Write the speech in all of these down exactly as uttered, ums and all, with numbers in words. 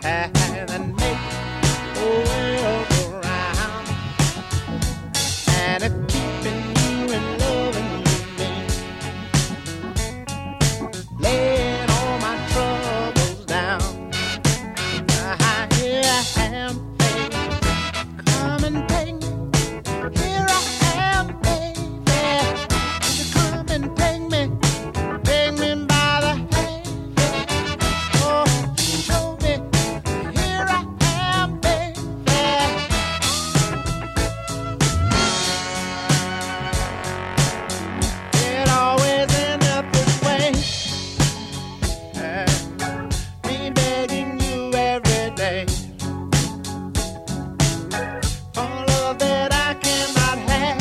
and make the world go round. And if keeping you and loving you means laying all my troubles down, here I am, baby, come and take me. Here I am, baby, you come and take me, take me by the hand. Oh, show me, here I am, baby. It always ends up this way, me begging you every day for love that I cannot have.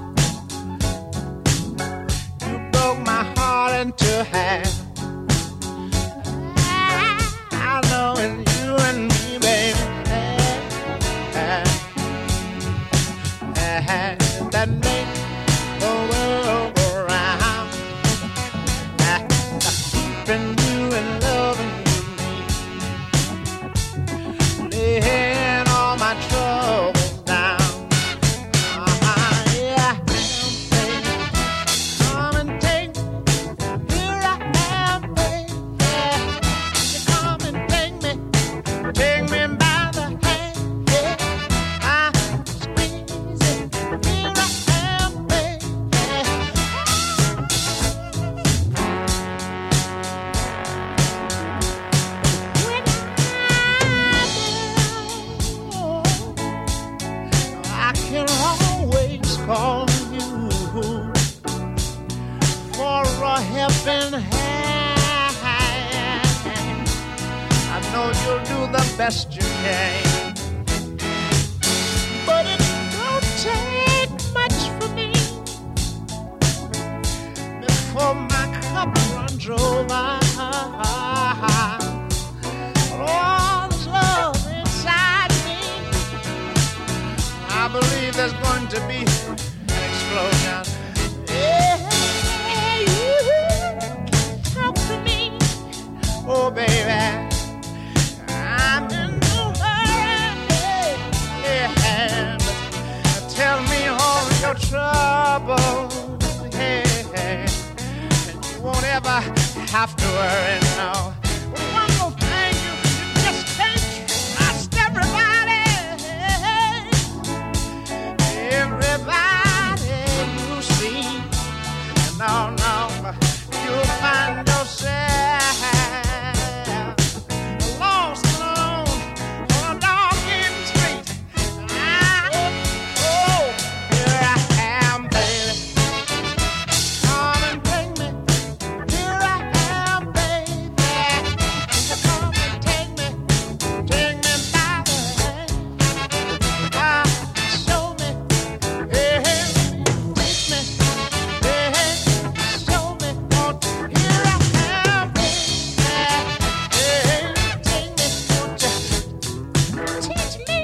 You broke my heart into half. I know it's you and me, baby, that make the world go round. Keeping you and loving you, laying all my troubles down. Uh-huh, yeah, baby, come and take me. Here I am, baby, you come and take me, take me by the hand, yeah. I squeeze it. Here I am, baby. When I can always call you for a helping hand. I know you'll do the best you can, but it don't take much for me before my cup runs over. All this love inside me, I believe there's going to be an explosion. Yeah, you talk to me, oh baby, I'm in the hurry. Yeah, tell me all your troubles, yeah, and you won't ever have to worry now. One more thing, you, you just can't trust everybody. Everybody you see, no, no, you'll find yourself lost alone on a dark end street. Ah, oh, here I am, baby. Come and take me. Here I am, baby. Come and take me, take me by the hand. Ah, show me, hey, teach me, hey, show me. Oh, here I am, baby. Hey, take me, won't you teach me,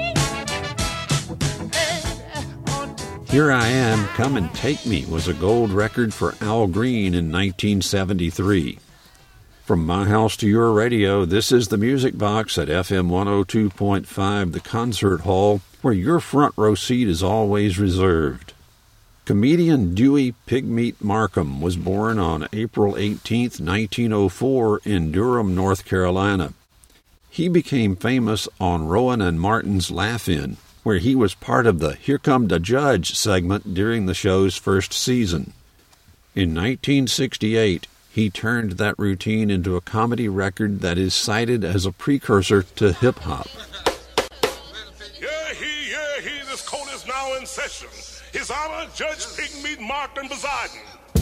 baby, won't you? Here I Am, Come and Take Me was a gold record for Al Green in nineteen seventy-three. From my house to your radio, this is the Music Box at F M one oh two point five, the concert hall, where your front row seat is always reserved. Comedian Dewey Pigmeat Markham was born on April eighteenth, nineteen oh four in Durham, North Carolina. He became famous on Rowan and Martin's Laugh-In, where he was part of the Here Come the Judge segment during the show's first season. In nineteen sixty-eight, he turned that routine into a comedy record that is cited as a precursor to hip-hop. Yeah, he, yeah, he, this court is now in session. His Honor, Judge Pigmeat Markham presiding.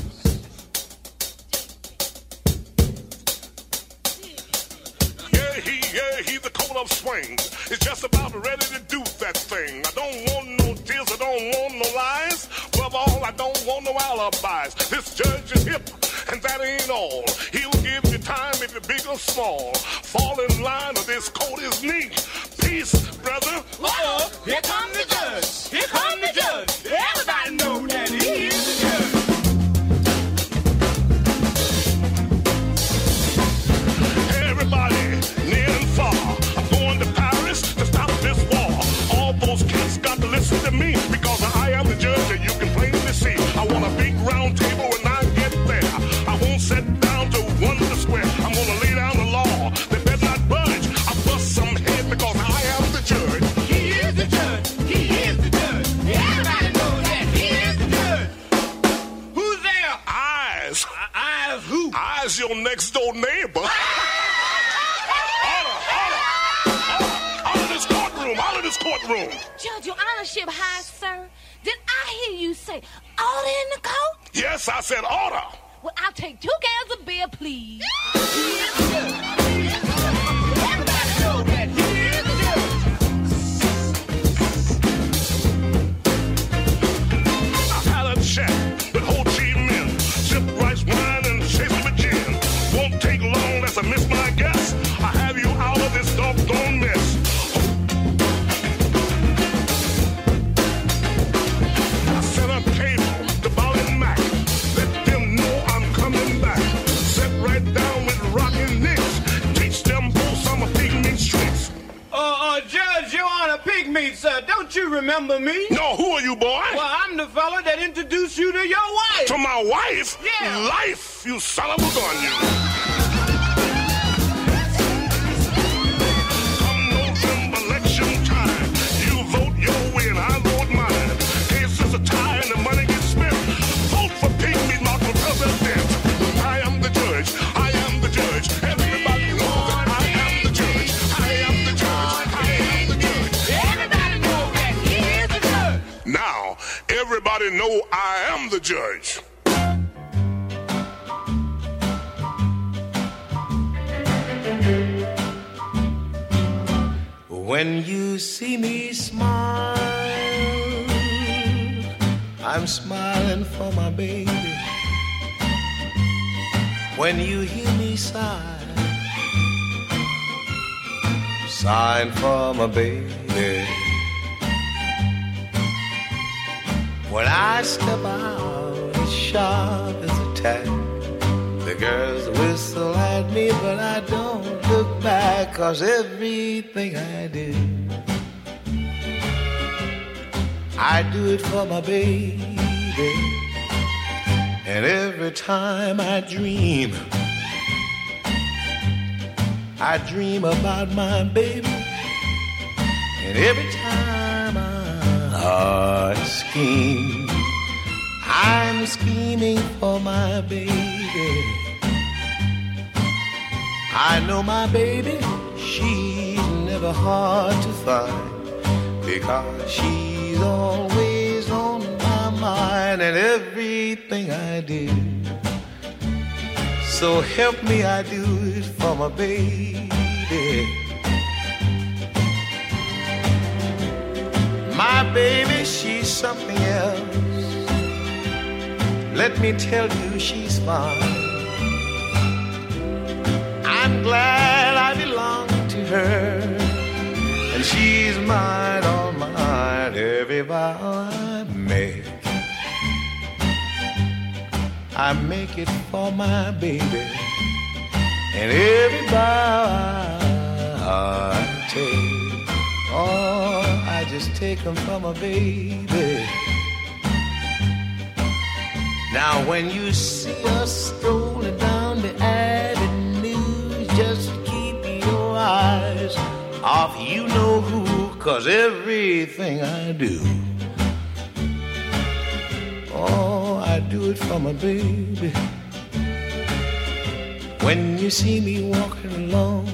Yeah, he, yeah, he, the coat of swings is just about ready to do that thing. I don't want no tears, I don't want no lies. Above all, I don't want no alibis. This judge is hip, and that ain't all. He'll give you time if you're big or small. Fall in line or this coat is neat. Peace, brother. Uh-oh, here come the judge. Here come the judge. Everybody know that he is the judge. Everybody, near and far, I'm going next door neighbor. Order, order, order, order this courtroom, order this courtroom. Judge, your honorship high, sir. Did I hear you say order in the court? Yes, I said order. Well, I'll take two cans of beer, please. Everybody know that he is the judge. I had a chat with Ho Chi Minh. Sip rice wine and chase it with gin. Won't take long, that's a miss my guess. I have you out of this doggone mess. I set up cable to Ball and Mac. Let them know I'm coming back. Sit right down with rockin' nicks. Teach them both some of pigmeat tricks. Uh, uh, Judge, Your Honor, Pigmeat, sir. Don't you remember me? No, who are you, boy? Well, I'm the fella that introduced you to your wife. To my wife? Yeah. Life, you son of a gun, you. Come November election time, you vote your way and I vote mine. Case is a tie and the money gets spent. Vote for Pigmeat Martin for president. I am the judge. I am the judge. Everybody knows that I am the judge. I am the judge. I am the judge. Everybody knows that he is the judge. Now, everybody know I am the judge. When you see me smile, I'm smiling for my baby. When you hear me sigh, sighing for my baby. When I step out as sharp as a tack, the girls whistle at me, but I don't look back, 'cause everything I do, I do it for my baby. And every time I dream, I dream about my baby. And every time I scheme, I'm scheming for my baby. I know my baby, she's never hard to find, because she's always on my mind and everything I do. So help me, I do it for my baby. My baby, she's something else. Let me tell you, she's fine. I'm glad I belong to her, and she's mine, all mine. Every vow I make, I make it for my baby. And every vow I take, oh, I just take them for my baby. Now when you see us strolling down the avenue, just keep your eyes off you know who, 'cause everything I do, oh, I do it for my baby. When you see me walking along,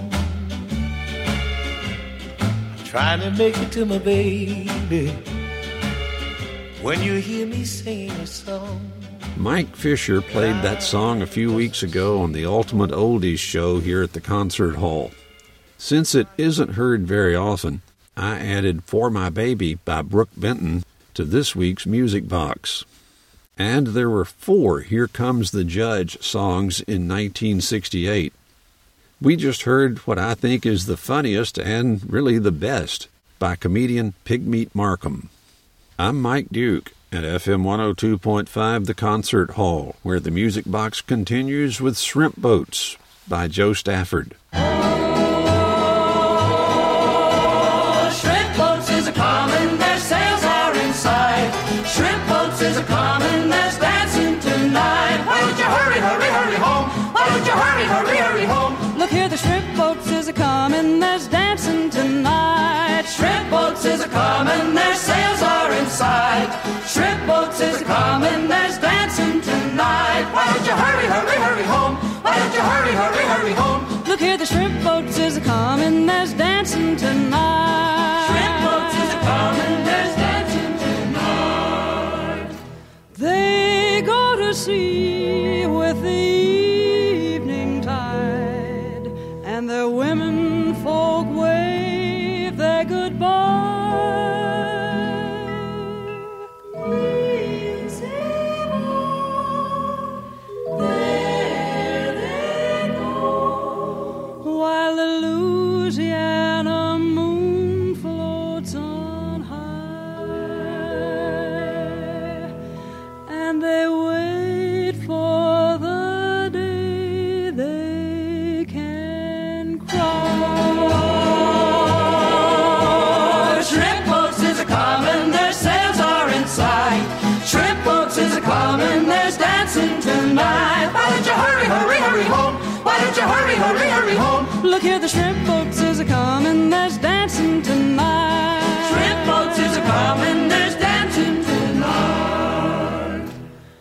I'm trying to make it to my baby. When you hear me singing a song, Mike Fisher played that song a few weeks ago on the Ultimate Oldies show here at the Concert Hall. Since it isn't heard very often, I added For My Baby by Brooke Benton to this week's Music Box. And there were four Here Comes the Judge songs in nineteen sixty-eight. We just heard what I think is the funniest and really the best by comedian Pigmeat Markham. I'm Mike Duke at F M one oh two point five The Concert Hall, where the Music Box continues with Shrimp Boats by Joe Stafford. Oh, shrimp boats is a common, their sails are inside. Shrimp boats is a common, there's dancing tonight. Why don't you hurry, hurry, hurry home? Why don't you hurry, hurry, hurry home? Look here, the shrimp boats is a common, there's dancing tonight. Shrimp boats is a common, their sails are inside. Shrimp boats is a common, there's dancing tonight. Why don't you hurry, hurry, hurry home? Why don't you hurry, a-comin', there's dancing tonight. Shrimp boats is a-comin', there's dancing tonight. They go to sea with the evening tide, and their women folk wave their goodbye. While the Louisiana moon floats on high, and they wait for the day they can cry. Shrimp boats is a-comin', their sails are in sight. Shrimp boats is a-comin', there's dancing tonight. Why don't you hurry, hurry, hurry home? Why don't you hurry, hurry, hurry home? Look here, the shrimp boats is a-comin', there's dancing tonight. Shrimp boats is a-comin', there's dancing tonight.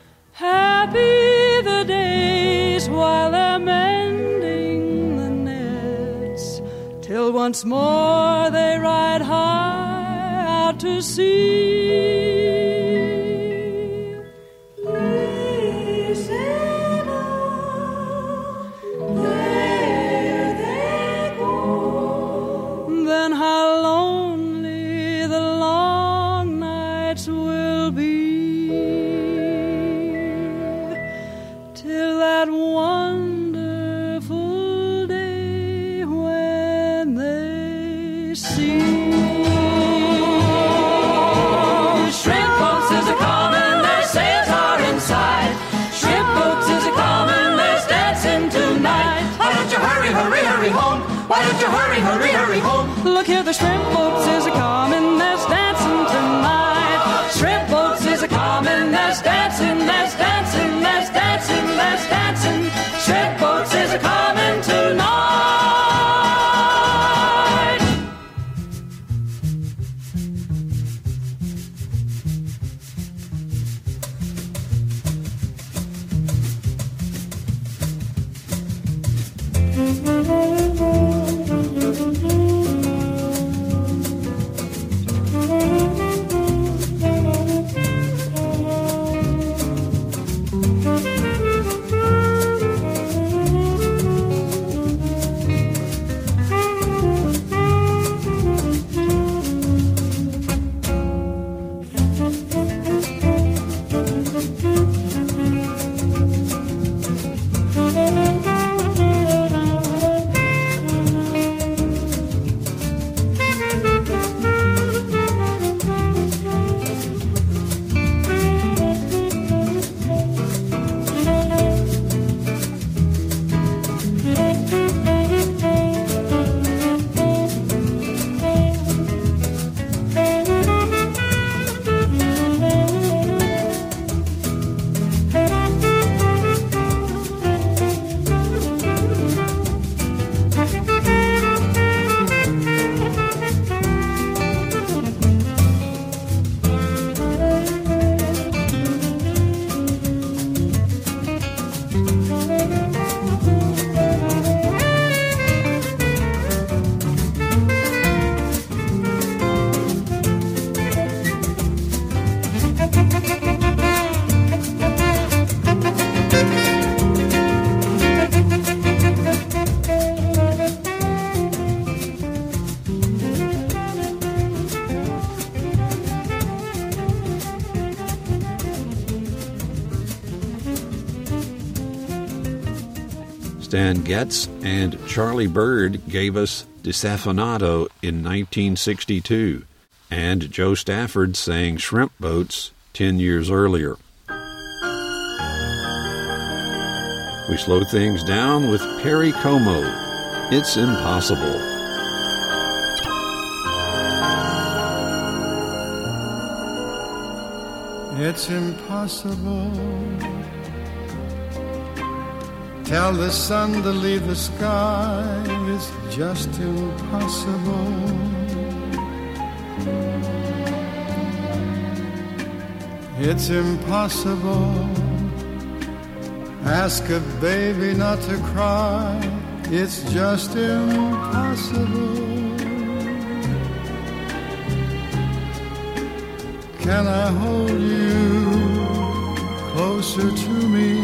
Happy the days while they're mending the nets, till once more they ride high out to sea. Then how lonely the long nights will be, till that wonderful day when they see. Shrimp boats is a-comin', their sails are inside. Shrimp boats is a-comin', there's dancing tonight. Why don't you hurry, hurry, hurry home? Why don't you hurry, hurry, hurry home? Look here, the shrimp boats is a-comin', there's dancing tonight. Shrimp boats is a-comin', there's dancing, there's dancing, there's dancing, there's dancing. Shrimp boats is a-comin' tonight. Stan Getz and Charlie Byrd gave us Desafinado in nineteen sixty-two, and Joe Stafford sang Shrimp Boats ten years earlier. We slow things down with Perry Como, It's Impossible. It's impossible. Tell the sun to leave the sky. It's just impossible. It's impossible. Ask a baby not to cry. it's just impossible. Can I hold you closer to me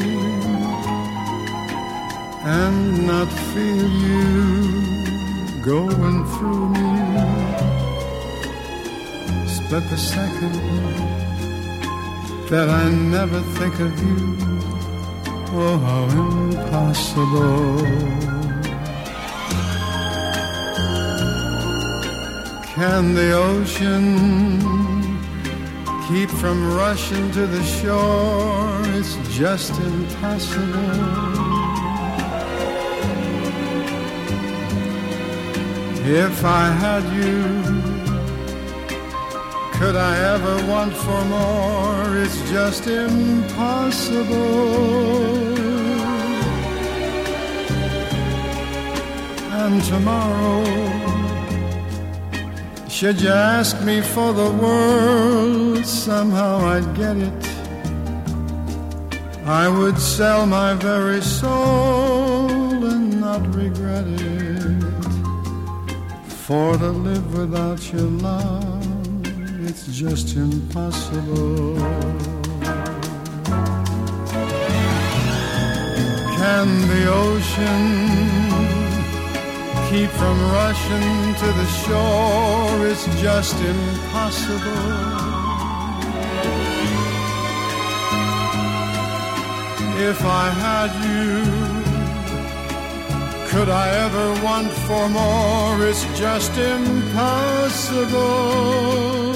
and not feel you going through me? Split the second that I never think of you. Oh, how impossible. Can the ocean keep from rushing to the shore? It's just impossible. If I had you, could I ever want for more? It's just impossible. And tomorrow, should you ask me for the world, somehow I'd get it. I would sell my very soul and not regret it. For to live without your love, it's just impossible. Can the ocean keep from rushing to the shore? It's just impossible. If I had you, could I ever want for more? It's just impossible.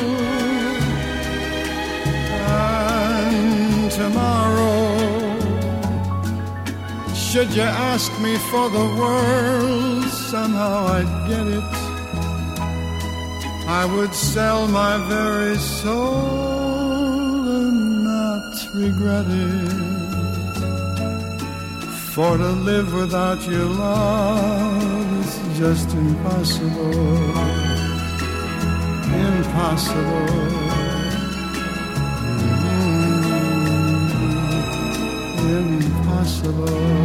And tomorrow, should you ask me for the world, somehow I'd get it. I would sell my very soul and not regret it. For to live without your love is just impossible. Impossible. Mm, impossible.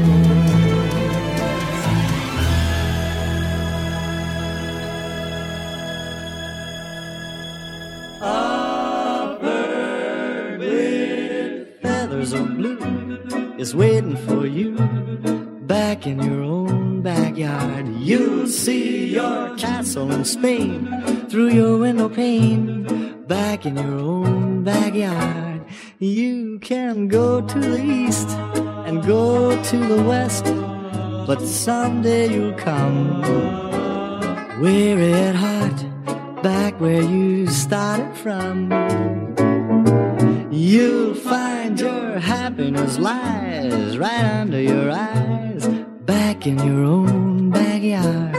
Is waiting for you back in your own backyard. You'll see your castle in Spain through your window pane. Back in your own backyard, you can go to the east and go to the west, but someday you'll come weary at heart, back where you started from. You'll find your happiness lies right under your eyes, back in your own backyard.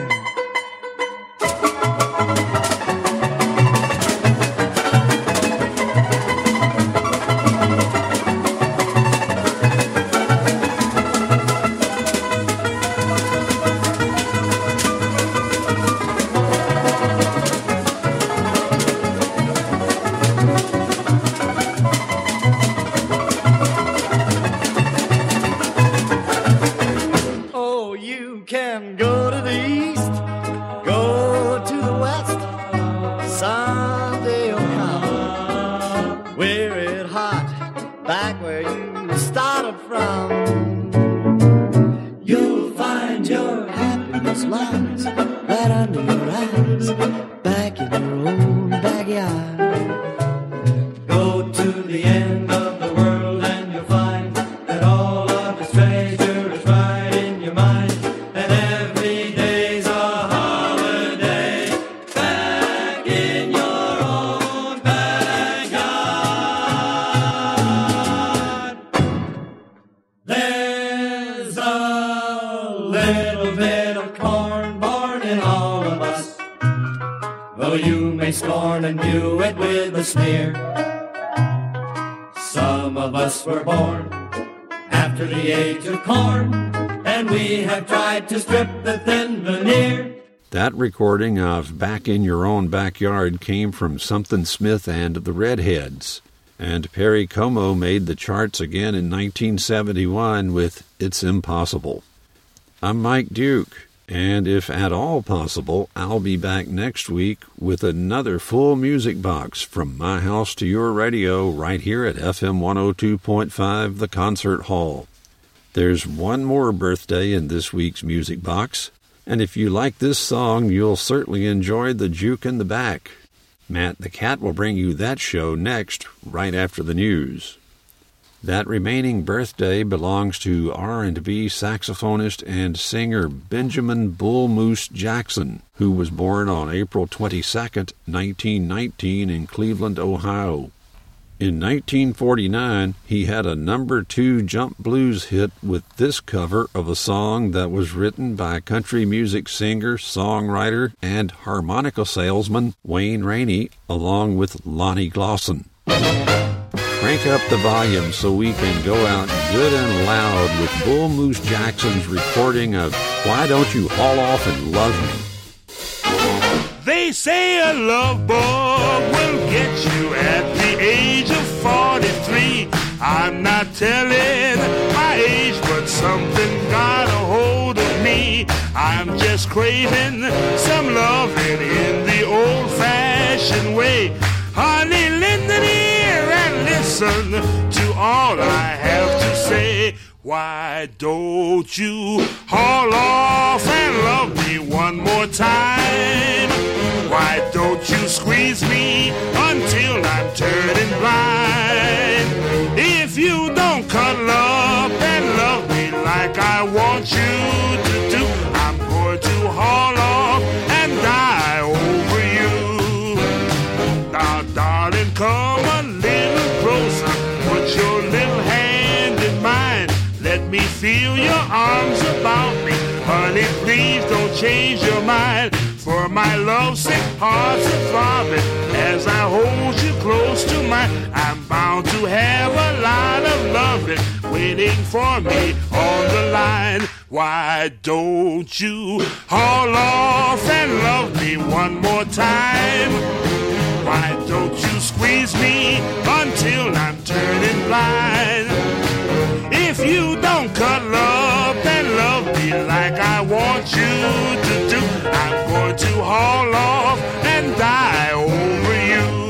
That recording of Back in Your Own Backyard came from Something Smith and the Redheads. And Perry Como made the charts again in nineteen seventy-one with It's Impossible. I'm Mike Duke, and if at all possible, I'll be back next week with another full music box from my house to your radio right here at F M one oh two point five, The Concert Hall. There's one more birthday in this week's music box, and if you like this song, you'll certainly enjoy the juke in the back. Matt the Cat will bring you that show next, right after the news. That remaining birthday belongs to R and B saxophonist and singer Benjamin Bull Moose Jackson, who was born on April twenty-second, nineteen nineteen in Cleveland, Ohio. In nineteen forty-nine, he had a number two jump blues hit with this cover of a song that was written by country music singer, songwriter, and harmonica salesman Wayne Rainey, along with Lonnie Glosson. Crank up the volume so we can go out good and loud with Bull Moose Jackson's recording of Why Don't You Haul Off and Love Me? They say a love bug will get you at the age of forty-three. I'm not telling my age, but something got a hold of me. I'm just craving some loving in the old-fashioned way. Honey, lend an ear and listen to all I have to say. Why don't you haul off and love me one more time? Why don't you squeeze me until I'm turning blind? If you don't cuddle up and love me like I want you to do, I'm going to haul off and die over you. Now, darling, come a little closer, put your little hand in mine. Let me feel your arms about me. Honey, please don't change your mind. For my lovesick heart's a throbbing as I hold you close to mine. I'm bound to have a lot of loving waiting for me on the line. Why don't you haul off and love me one more time? Why don't you squeeze me until I'm turning blind? If you don't cuddle up and love me like I want you to do, I'm going to haul off and die over you.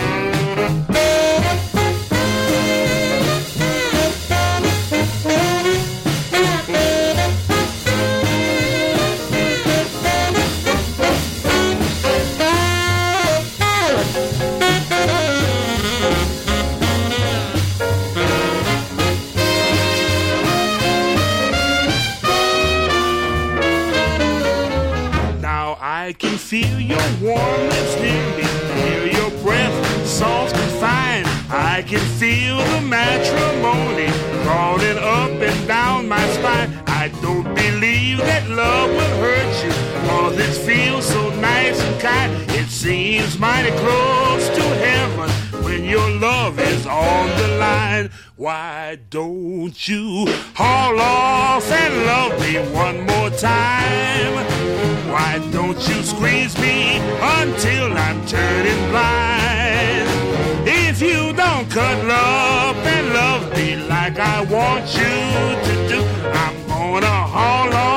I can feel your warm lips near me, hear your breath soft and fine. I can feel the matrimony crawling up and down my spine. I don't believe that love will hurt you, cause it feels so nice and kind. It seems mighty close to heaven when your love is on the line. Why don't you haul off and love me one more time? Why don't you squeeze me until I'm turning blind? If you don't cuddle up and love me like I want you to do, I'm gonna haul off